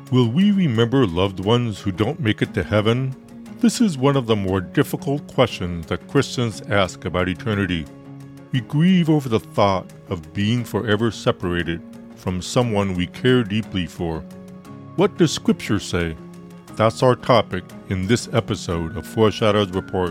Will we remember loved ones who don't make it to heaven? This is one of the more difficult questions that Christians ask about eternity. We grieve over the thought of being forever separated from someone we care deeply for. What does Scripture say? That's our topic in this episode of Foreshadows Report.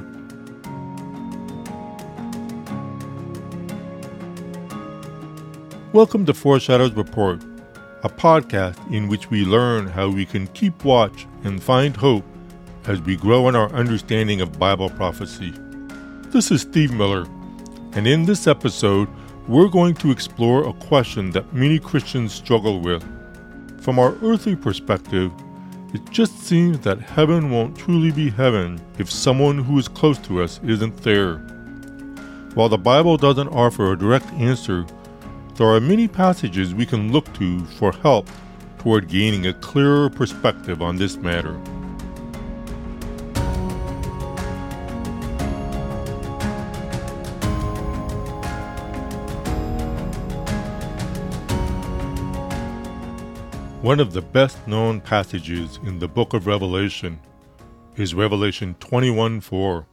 Welcome to Foreshadows Report, a podcast in which we learn how we can keep watch and find hope as we grow in our understanding of Bible prophecy. This is Steve Miller, and in this episode, we're going to explore a question that many Christians struggle with. From our earthly perspective, it just seems that heaven won't truly be heaven if someone who is close to us isn't there. While the Bible doesn't offer a direct answer, there are many passages we can look to for help toward gaining a clearer perspective on this matter. One of the best-known passages in the book of Revelation is Revelation 21:4.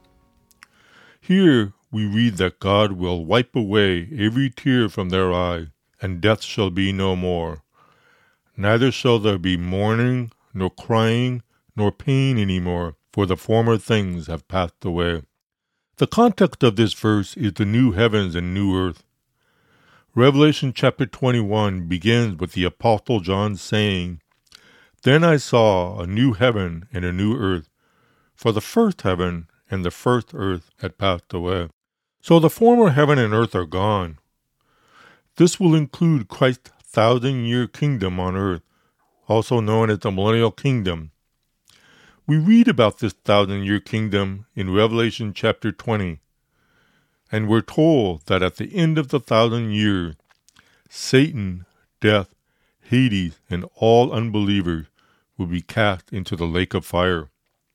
Here we read that God will wipe away every tear from their eye, and death shall be no more. Neither shall there be mourning, nor crying, nor pain any more, for the former things have passed away. The context of this verse is the new heavens and new earth. Revelation chapter 21 begins with the Apostle John saying, "Then I saw a new heaven and a new earth, for the first heaven and the first earth had passed away." So the former heaven and earth are gone. This will include Christ's 1,000-year kingdom on earth, also known as the millennial kingdom. We read about this 1,000-year kingdom in Revelation chapter 20, and we're told that at the end of the 1,000 years, Satan, death, Hades, and all unbelievers will be cast into the lake of fire.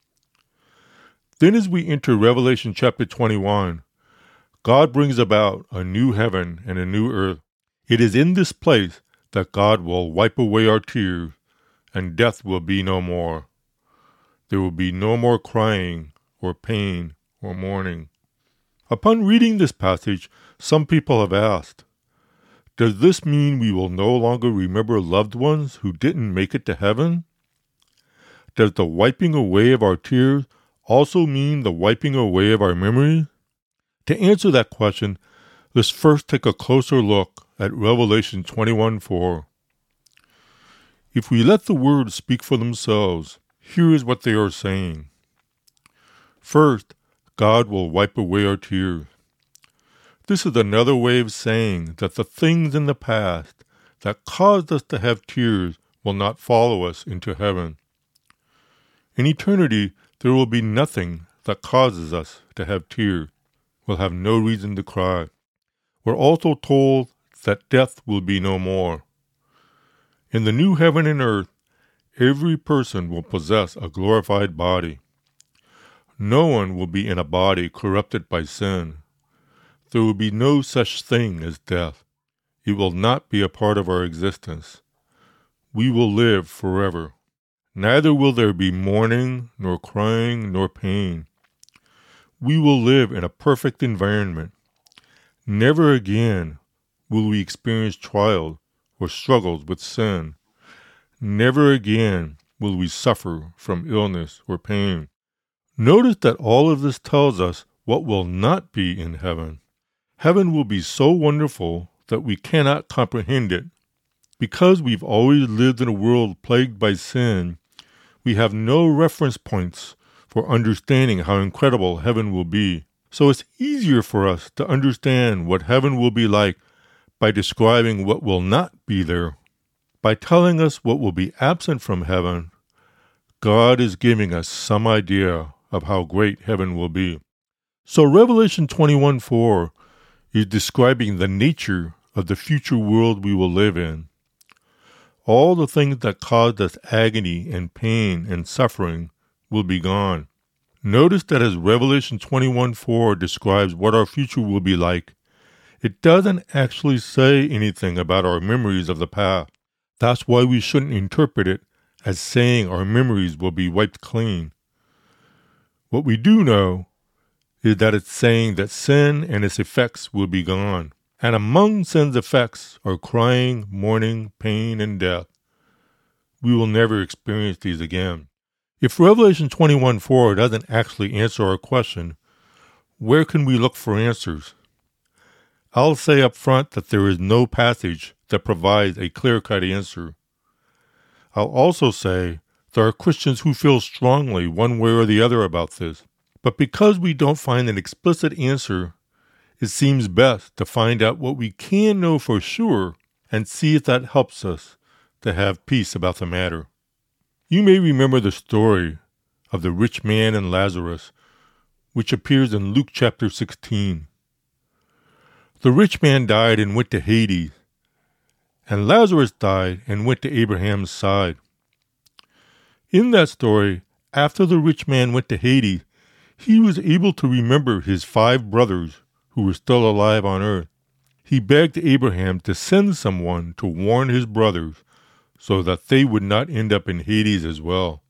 Then as we enter Revelation chapter 21, God brings about a new heaven and a new earth. It is in this place that God will wipe away our tears, and death will be no more. There will be no more crying, or pain, or mourning. Upon reading this passage, some people have asked, does this mean we will no longer remember loved ones who didn't make it to heaven? Does the wiping away of our tears also mean the wiping away of our memories? To answer that question, let's first take a closer look at Revelation 21:4. If we let the words speak for themselves, here is what they are saying. First, God will wipe away our tears. This is another way of saying that the things in the past that caused us to have tears will not follow us into heaven. In eternity, there will be nothing that causes us to have tears. We'll have no reason to cry. We're also told that death will be no more. In the new heaven and earth, every person will possess a glorified body. No one will be in a body corrupted by sin. There will be no such thing as death. It will not be a part of our existence. We will live forever. Neither will there be mourning, nor crying, nor pain. We will live in a perfect environment. Never again will we experience trials or struggles with sin. Never again will we suffer from illness or pain. Notice that all of this tells us what will not be in heaven. Heaven will be so wonderful that we cannot comprehend it. Because we've always lived in a world plagued by sin, we have no reference points for understanding how incredible heaven will be. So it's easier for us to understand what heaven will be like by describing what will not be there. By telling us what will be absent from heaven, God is giving us some idea of how great heaven will be. So Revelation 21:4 is describing the nature of the future world we will live in. All the things that caused us agony and pain and suffering will be gone. Notice that as Revelation 21:4 describes what our future will be like, it doesn't actually say anything about our memories of the past. That's why we shouldn't interpret it as saying our memories will be wiped clean. What we do know is that it's saying that sin and its effects will be gone. And among sin's effects are crying, mourning, pain, and death. We will never experience these again. If Revelation 21:4 doesn't actually answer our question, where can we look for answers? I'll say up front that there is no passage that provides a clear-cut answer. I'll also say there are Christians who feel strongly one way or the other about this. But because we don't find an explicit answer, it seems best to find out what we can know for sure and see if that helps us to have peace about the matter. You may remember the story of the rich man and Lazarus, which appears in Luke chapter 16. The rich man died and went to Hades, and Lazarus died and went to Abraham's side. In that story, after the rich man went to Hades, he was able to remember his 5 brothers who were still alive on earth. He begged Abraham to send someone to warn his brothers so that they would not end up in Hades as well.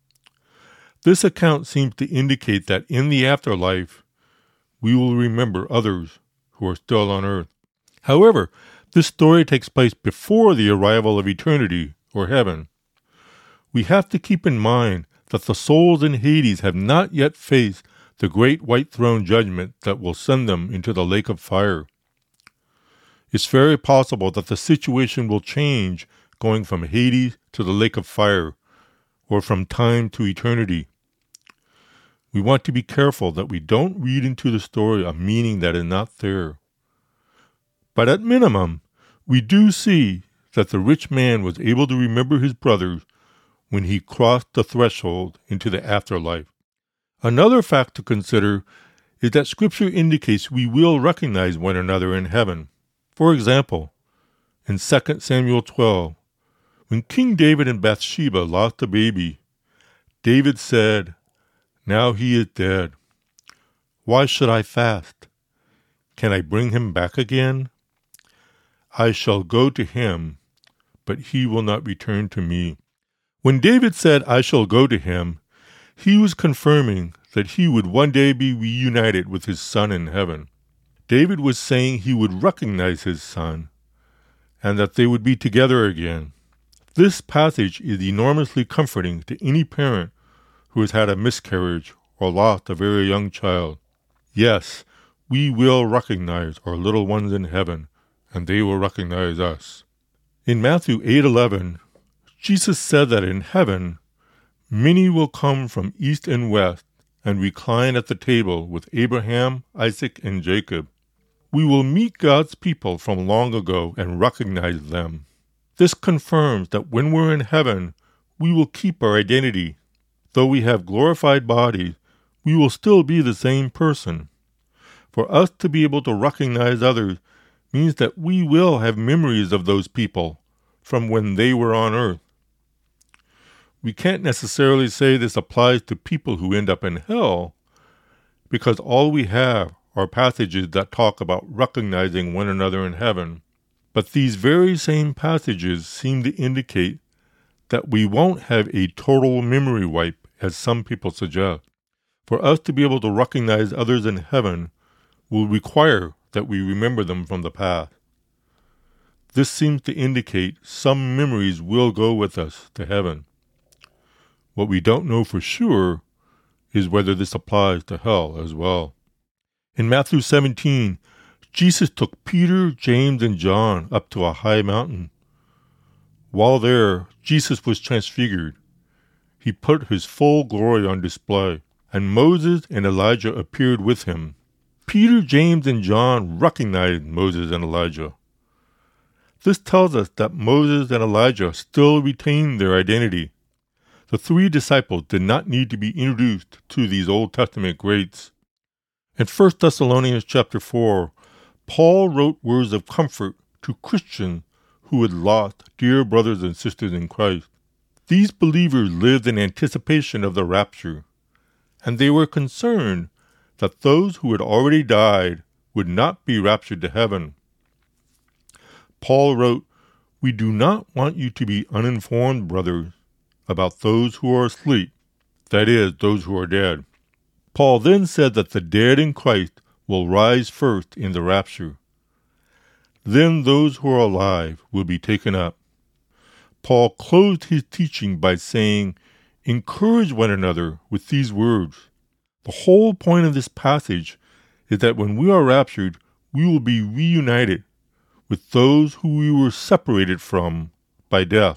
This account seems to indicate that in the afterlife, we will remember others who are still on earth. However, this story takes place before the arrival of eternity or heaven. We have to keep in mind that the souls in Hades have not yet faced the great white throne judgment that will send them into the lake of fire. It's very possible that the situation will change going from Hades to the lake of fire, or from time to eternity. We want to be careful that we don't read into the story a meaning that is not there. But at minimum, we do see that the rich man was able to remember his brothers when he crossed the threshold into the afterlife. Another fact to consider is that Scripture indicates we will recognize one another in heaven. For example, in 2 Samuel 12, when King David and Bathsheba lost a baby, David said, "Now he is dead. Why should I fast? Can I bring him back again? I shall go to him, but he will not return to me." When David said, "I shall go to him," he was confirming that he would one day be reunited with his son in heaven. David was saying he would recognize his son and that they would be together again. This passage is enormously comforting to any parent who has had a miscarriage or lost a very young child. Yes, we will recognize our little ones in heaven, and they will recognize us. In Matthew 8:11, Jesus said that in heaven, many will come from east and west and recline at the table with Abraham, Isaac, and Jacob. We will meet God's people from long ago and recognize them. This confirms that when we're in heaven, we will keep our identity. Though we have glorified bodies, we will still be the same person. For us to be able to recognize others means that we will have memories of those people from when they were on earth. We can't necessarily say this applies to people who end up in hell, because all we have are passages that talk about recognizing one another in heaven. But these very same passages seem to indicate that we won't have a total memory wipe, as some people suggest. For us to be able to recognize others in heaven will require that we remember them from the past. This seems to indicate some memories will go with us to heaven. What we don't know for sure is whether this applies to hell as well. In Matthew 17, Jesus took Peter, James, and John up to a high mountain. While there, Jesus was transfigured. He put his full glory on display, and Moses and Elijah appeared with him. Peter, James, and John recognized Moses and Elijah. This tells us that Moses and Elijah still retained their identity. The 3 disciples did not need to be introduced to these Old Testament greats. In 1 Thessalonians chapter 4, Paul wrote words of comfort to Christians who had lost dear brothers and sisters in Christ. These believers lived in anticipation of the rapture, and they were concerned that those who had already died would not be raptured to heaven. Paul wrote, "We do not want you to be uninformed, brothers, about those who are asleep, that is, those who are dead. Paul then said that the dead in Christ will rise first in the rapture. Then those who are alive will be taken up. Paul closed his teaching by saying, "Encourage one another with these words." The whole point of this passage is that when we are raptured, we will be reunited with those who we were separated from by death.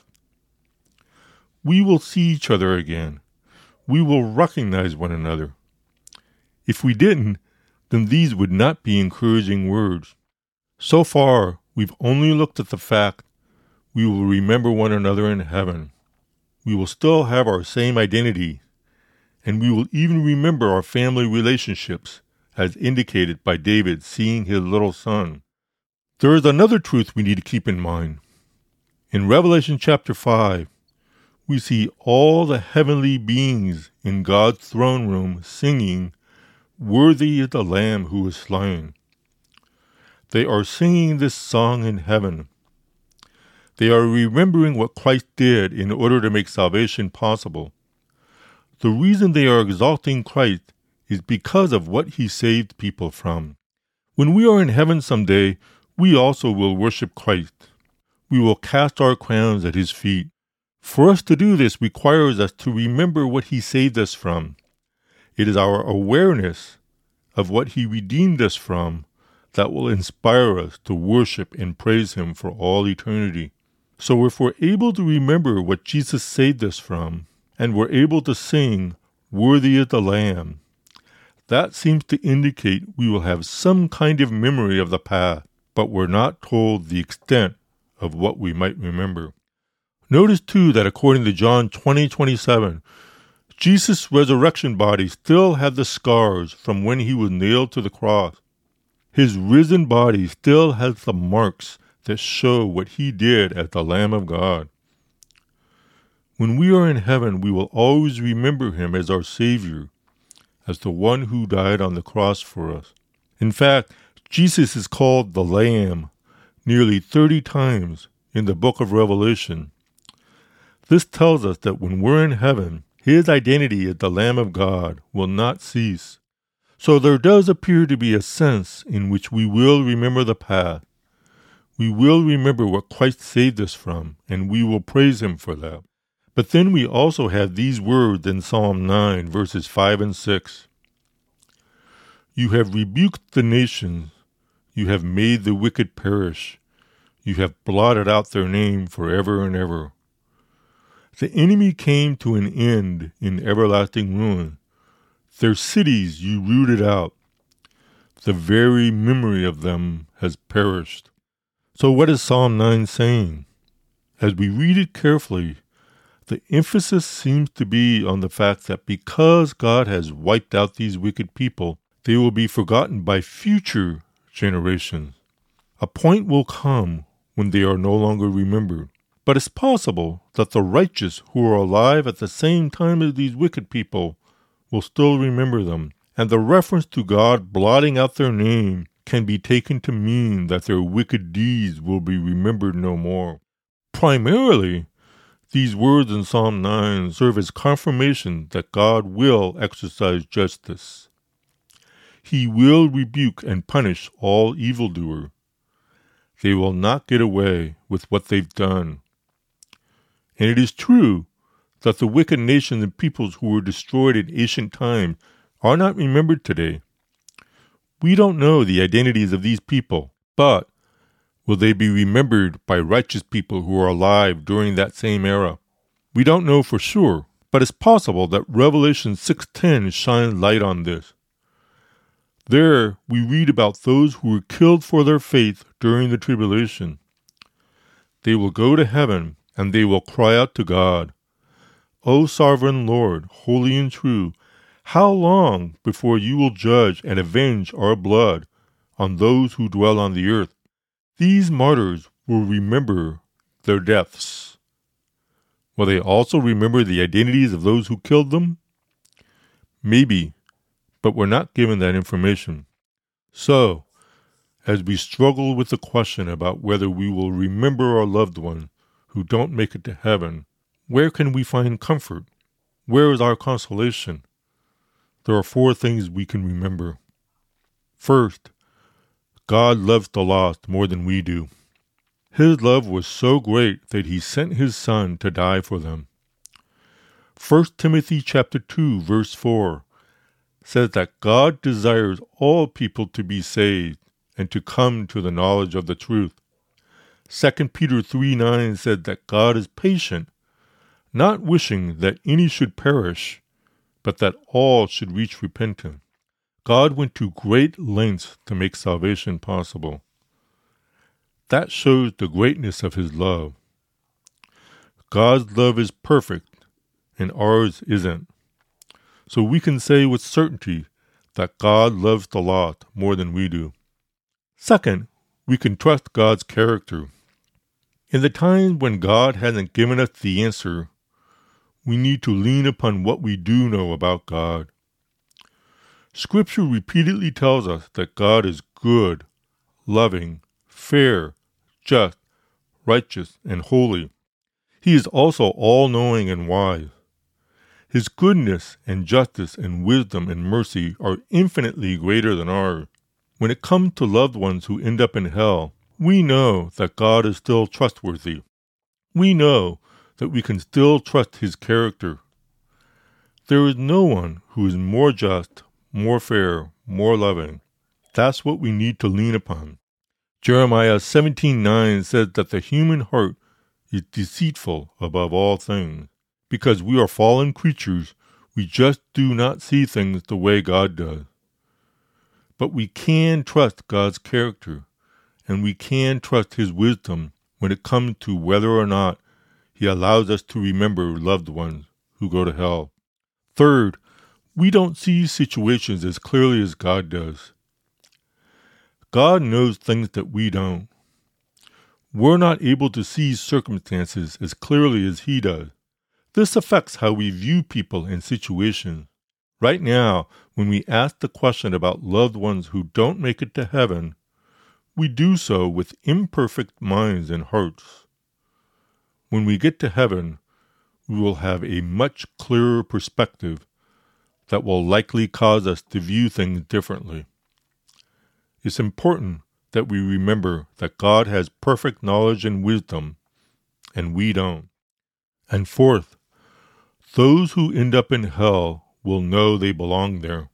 We will see each other again. We will recognize one another. If we didn't, then these would not be encouraging words. So far, we've only looked at the fact we will remember one another in heaven. We will still have our same identity, and we will even remember our family relationships, as indicated by David seeing his little son. There is another truth we need to keep in mind. In Revelation chapter 5, we see all the heavenly beings in God's throne room singing, "Worthy is the Lamb who was slain." They are singing this song in heaven. They are remembering what Christ did in order to make salvation possible. The reason they are exalting Christ is because of what he saved people from. When we are in heaven someday, we also will worship Christ. We will cast our crowns at his feet. For us to do this requires us to remember what he saved us from. It is our awareness of what he redeemed us from that will inspire us to worship and praise him for all eternity. So if we're able to remember what Jesus saved us from, and we're able to sing, "Worthy is the Lamb," that seems to indicate we will have some kind of memory of the past, but we're not told the extent of what we might remember. Notice too that according to John 20:27, Jesus' resurrection body still had the scars from when he was nailed to the cross. His risen body still has the marks that show what he did as the Lamb of God. When we are in heaven, we will always remember him as our Savior, as the one who died on the cross for us. In fact, Jesus is called the Lamb nearly 30 times in the book of Revelation. This tells us that when we're in heaven, his identity as the Lamb of God will not cease. So there does appear to be a sense in which we will remember the past. We will remember what Christ saved us from, and we will praise him for that. But then we also have these words in Psalm 9, verses 5 and 6. "You have rebuked the nations. You have made the wicked perish. You have blotted out their name forever and ever. The enemy came to an end in everlasting ruin. Their cities you rooted out. The very memory of them has perished." So what is Psalm 9 saying? As we read it carefully, the emphasis seems to be on the fact that because God has wiped out these wicked people, they will be forgotten by future generations. A point will come when they are no longer remembered. But it's possible that the righteous who are alive at the same time as these wicked people will still remember them, and the reference to God blotting out their name can be taken to mean that their wicked deeds will be remembered no more. Primarily, these words in Psalm 9 serve as confirmation that God will exercise justice. He will rebuke and punish all evildoers. They will not get away with what they've done. And it is true that the wicked nations and peoples who were destroyed in ancient times are not remembered today. We don't know the identities of these people, but will they be remembered by righteous people who are alive during that same era? We don't know for sure, but it's possible that Revelation 6:10 shines light on this. There we read about those who were killed for their faith during the tribulation. They will go to heaven and they will cry out to God, "O sovereign Lord, holy and true, how long before you will judge and avenge our blood on those who dwell on the earth?" These martyrs will remember their deaths. Will they also remember the identities of those who killed them? Maybe, but we're not given that information. So, as we struggle with the question about whether we will remember our loved ones who don't make it to heaven, Where can we find comfort? Where is our consolation? There are 4 things we can remember. First, God loves the lost more than we do. His love was so great that he sent his Son to die for them. 1 Timothy chapter 2, verse 4 says that God desires all people to be saved and to come to the knowledge of the truth. 2 Peter 3:9 said that God is patient, not wishing that any should perish, but that all should reach repentance. God went to great lengths to make salvation possible. That shows the greatness of his love. God's love is perfect, and ours isn't. So we can say with certainty that God loves the lost more than we do. Second, we can trust God's character. In the times when God hasn't given us the answer, we need to lean upon what we do know about God. Scripture repeatedly tells us that God is good, loving, fair, just, righteous, and holy. He is also all-knowing and wise. His goodness and justice and wisdom and mercy are infinitely greater than ours. When it comes to loved ones who end up in hell, we know that God is still trustworthy. We know that we can still trust his character. There is no one who is more just, more fair, more loving. That's what we need to lean upon. Jeremiah 17:9 says that the human heart is deceitful above all things. Because we are fallen creatures, we just do not see things the way God does. But we can trust God's character, and we can trust his wisdom when it comes to whether or not he allows us to remember loved ones who go to hell. Third, we don't see situations as clearly as God does. God knows things that we don't. We're not able to see circumstances as clearly as he does. This affects how we view people and situations. Right now, when we ask the question about loved ones who don't make it to heaven, we do so with imperfect minds and hearts. When we get to heaven, we will have a much clearer perspective that will likely cause us to view things differently. It's important that we remember that God has perfect knowledge and wisdom, and we don't. And fourth, those who end up in hell will know they belong there.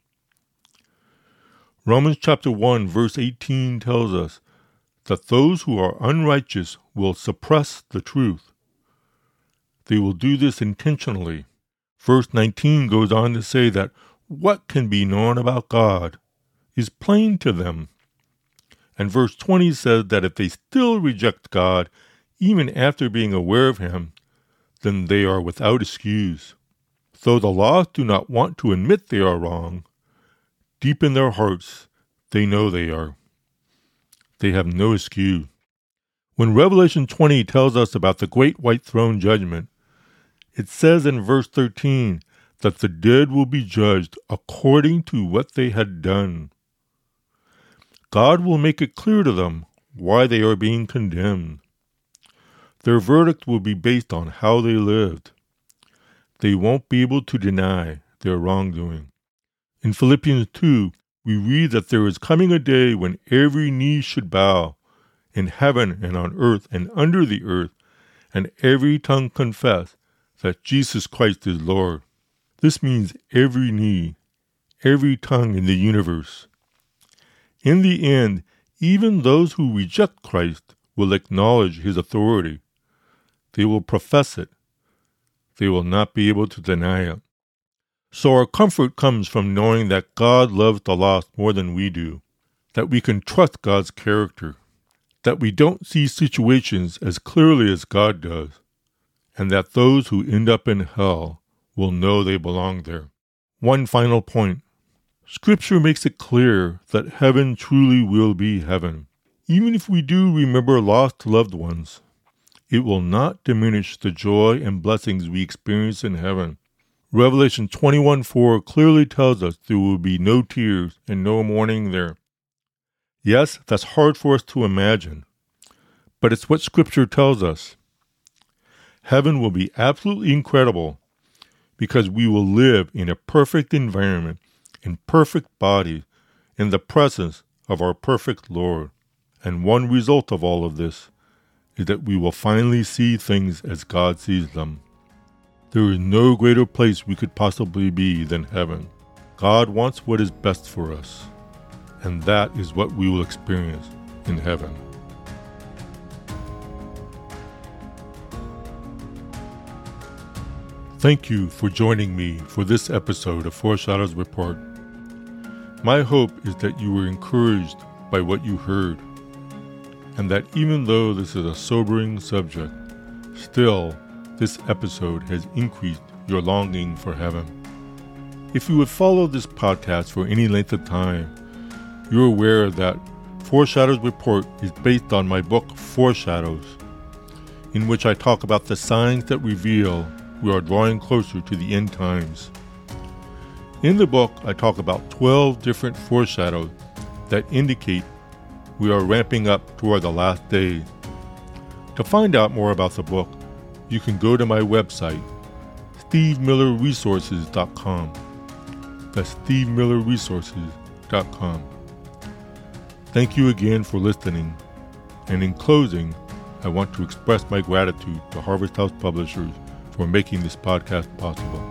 Romans chapter 1 verse 18 tells us that those who are unrighteous will suppress the truth. They will do this intentionally. Verse 19 goes on to say that what can be known about God is plain to them. And verse 20 says that if they still reject God, even after being aware of him, then they are without excuse. Though the lost do not want to admit they are wrong, deep in their hearts, they know they are. They have no excuse. When Revelation 20 tells us about the great white throne judgment, it says in verse 13 that the dead will be judged according to what they had done. God will make it clear to them why they are being condemned. Their verdict will be based on how they lived. They won't be able to deny their wrongdoing. In Philippians 2, we read that there is coming a day when every knee should bow, in heaven and on earth and under the earth, and every tongue confess that Jesus Christ is Lord. This means every knee, every tongue in the universe. In the end, even those who reject Christ will acknowledge his authority. They will profess it. They will not be able to deny it. So our comfort comes from knowing that God loves the lost more than we do, that we can trust God's character, that we don't see situations as clearly as God does, and that those who end up in hell will know they belong there. One final point. Scripture makes it clear that heaven truly will be heaven. Even if we do remember lost loved ones, it will not diminish the joy and blessings we experience in heaven. Revelation 21:4 clearly tells us there will be no tears and no mourning there. Yes, that's hard for us to imagine, but it's what Scripture tells us. Heaven will be absolutely incredible because we will live in a perfect environment, in perfect bodies, in the presence of our perfect Lord. And one result of all of this is that we will finally see things as God sees them. There is no greater place we could possibly be than heaven. God wants what is best for us, and that is what we will experience in heaven. Thank you for joining me for this episode of Foreshadows Report. My hope is that you were encouraged by what you heard, and that even though this is a sobering subject, still this episode has increased your longing for heaven. If you would follow this podcast for any length of time, you're aware that Foreshadows Report is based on my book Foreshadows, in which I talk about the signs that reveal we are drawing closer to the end times. In the book, I talk about 12 different foreshadows that indicate we are ramping up toward the last days. To find out more about the book, you can go to my website, SteveMillerResources.com. That's SteveMillerResources.com. Thank you again for listening, and in closing, I want to express my gratitude to Harvest House Publishers for making this podcast possible.